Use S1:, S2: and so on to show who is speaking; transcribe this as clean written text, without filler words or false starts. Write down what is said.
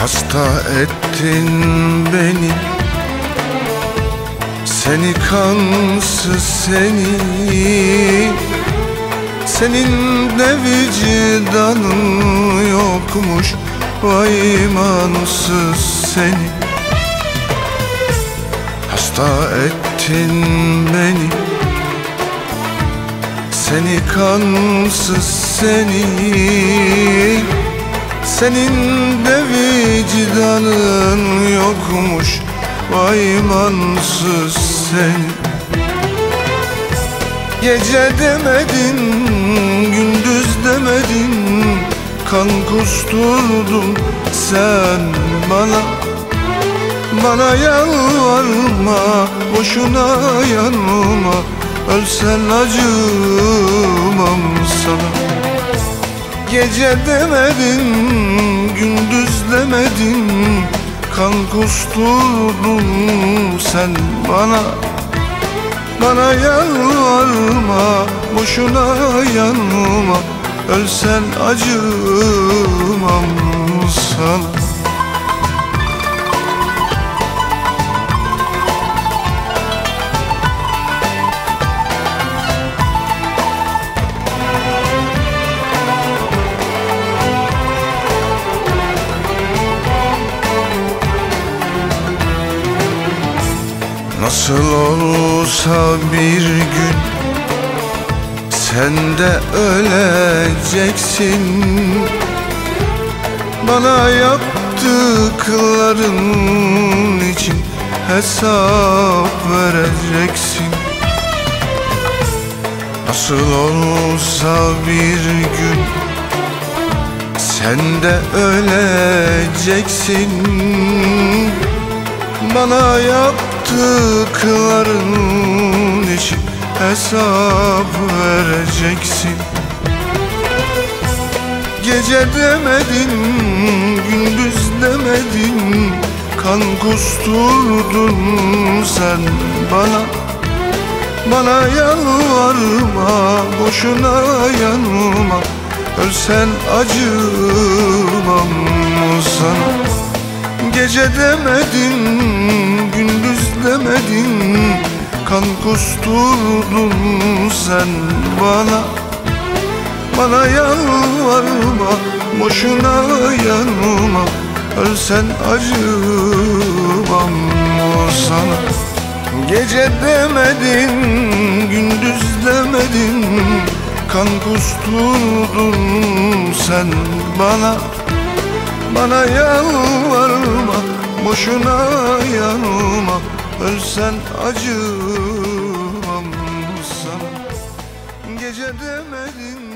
S1: Hasta ettin beni, seni kansız seni. Senin de vicdanın yokmuş, vay imansız seni. Hasta ettin beni, seni kansız seni. Senin de vicdanın yokmuş, vay imansız seni. Gece demedin, gündüz demedin, kan kusturdun sen bana. Bana yalvarma, boşuna yanma, ölsen acımam sana. Gece demedin, gündüz demedin, kan kusturdun sen bana. Bana yalvarma, boşuna yanma, ölsen acımam sana. Nasıl olsa bir gün sen de öleceksin. Bana yaptıkların için hesap vereceksin. Nasıl olsa bir gün sen de öleceksin. Bana yaptıkların için hesap vereceksin. Gece demedin, gündüz demedin, kan kusturdun sen bana. Bana yalvarma, boşuna yanma, ölsen acımam sana. Gece demedin, gündüz demedin, kan kusturdun sen bana. Bana yalvarma, boşuna yanma, ölsen acımam sana. Gece demedin, gündüz demedin, kan kusturdun sen bana. Bana yalvarma, boşuna yanma, ölsen acımam sana. Gece demedin,